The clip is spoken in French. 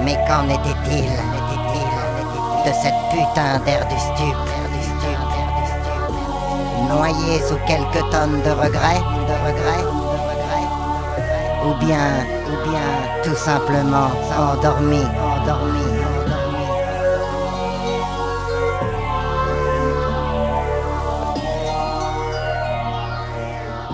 Mais qu'en était-il de cette putain d'air du stup? Noyé sous quelques tonnes de regrets, ou bien tout simplement endormi.